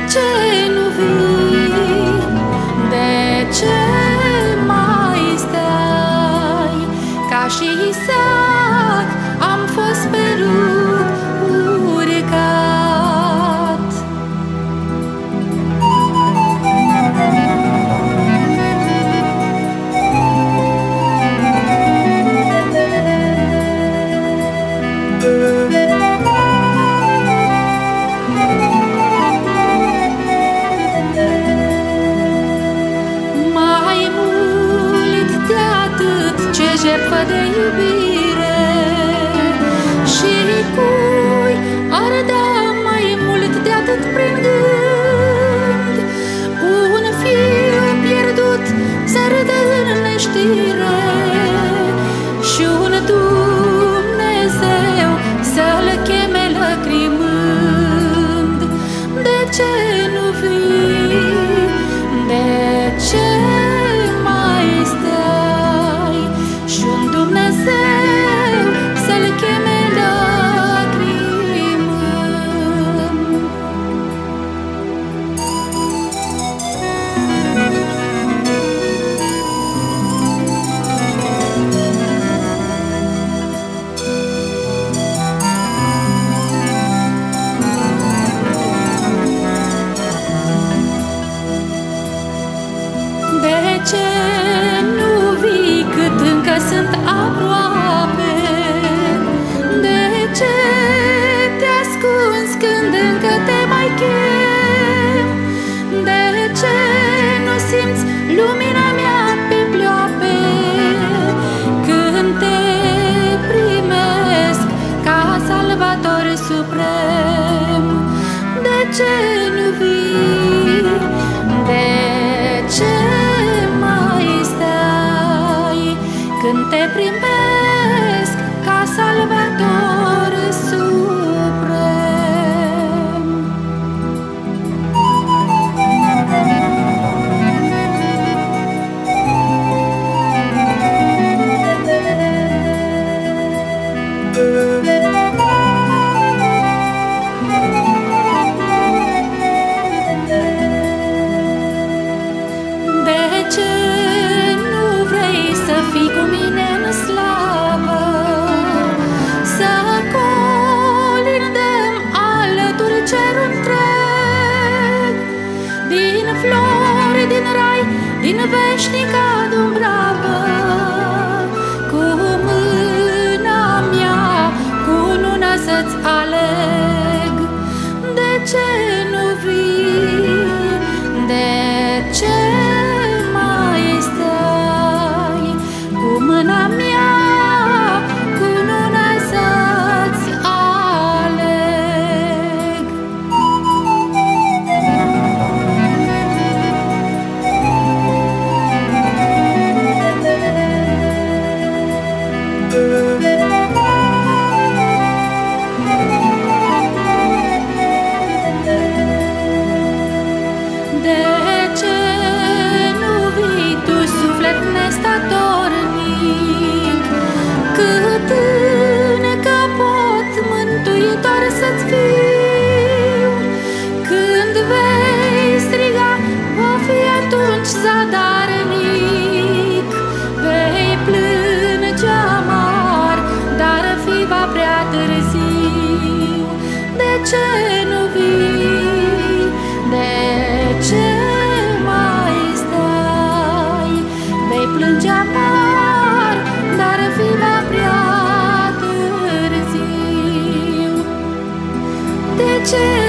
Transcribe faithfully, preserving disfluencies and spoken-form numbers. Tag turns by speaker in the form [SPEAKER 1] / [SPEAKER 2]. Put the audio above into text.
[SPEAKER 1] ce nu vii? De ce mai stai? Ca și Isaac am fost pe rug urcat. Mai mult de atât, ce jertfă de iubire, și cui ar da mai mult de atât prin gând? Un fiu pierdut să râdă în neștire și un Dumnezeu să-l cheme lăcrimând. De ce nu vii? De ce mai stai? Și un Dumnezeu să-l cheme lăcrimând. De ce nu vii cât încă sunt aproape? De ce te ascunzi când încă te mai chem? De ce nu simți lumina mea pe pleoape când te primesc ca Salvator suprem? De ce nu vii? De ce mai stai când te primesc ca Salvator suprem? De ce nu vrei să fii cu mine în slavă? Să colindăm alături cerul întreg, din flori, din rai, din veșnica Dumbravă. Cu mâna mea, cu luna să-ți aleg. De ce nu vii? De ce mai stai? Cu mâna mea, cu luna să-ți aleg. De ce nu vii tu, suflet nestatornic, cât încă pot mântuitor să-ți fiu? Când vei striga, va fi atunci zadarnic. Vei plânge amar, dar fi va prea târziu. De ce nu vii? De ce mai stai? Vei plânge amar, dar fi va prea târziu. De ce